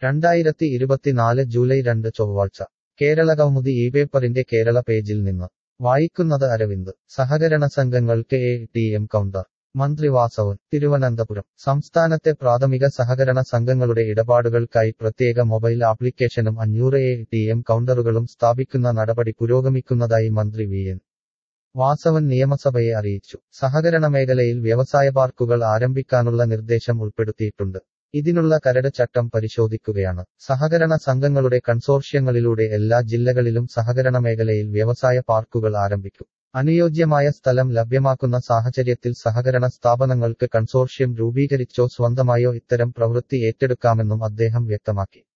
2024 July 2 ചൊവ്വാഴ്ച കേരളകൗമുദി പേപ്പറിന്റെ കേരള പേജിൽ നിന്ന് വായിക്കുന്നത് അരവിന്ദ് സഹകരണ സംഘങ്ങൾക്ക് എ.ടി.എം കൗണ്ടർ മന്ത്രി വാസവൻ തിരുവനന്തപുരം സംസ്ഥാനത്തെ പ്രാഥമിക സഹകരണ സംഘങ്ങളുടെ ഇടപാടുകൾക്കായി പ്രത്യേക മൊബൈൽ ആപ്ലിക്കേഷനും 500 എ.ടി.എം കൗണ്ടറുകളും സ്ഥാപിക്കുന്ന നടപടി പുരോഗമിക്കുന്നതായി മന്ത്രി വി.എൻ. വാസവൻ നിയമസഭയെ അറിയിച്ചു. സഹകരണ മേഖലയിൽ വ്യവസായ പാർക്കുകൾ ആരംഭിക്കാനുള്ള നിർദ്ദേശം ഉൾപ്പെടുത്തിയിട്ടുണ്ട്. ഇതിനുള്ള കരട് ചട്ടം പരിശോധിക്കുകയാണ്. സഹകരണ സംഘങ്ങളുടെ കൺസോർഷ്യങ്ങളിലൂടെ എല്ലാ ജില്ലകളിലും സഹകരണ മേഖലയിൽ വ്യവസായ പാർക്കുകൾ ആരംഭിക്കും. അനുയോജ്യമായ സ്ഥലം ലഭ്യമാക്കുന്ന സാഹചര്യത്തിൽ സഹകരണ സ്ഥാപനങ്ങൾക്ക് കൺസോർഷ്യം രൂപീകരിച്ചോ സ്വന്തമായോ ഇത്തരം പ്രവൃത്തി ഏറ്റെടുക്കാമെന്നും അദ്ദേഹം വ്യക്തമാക്കി.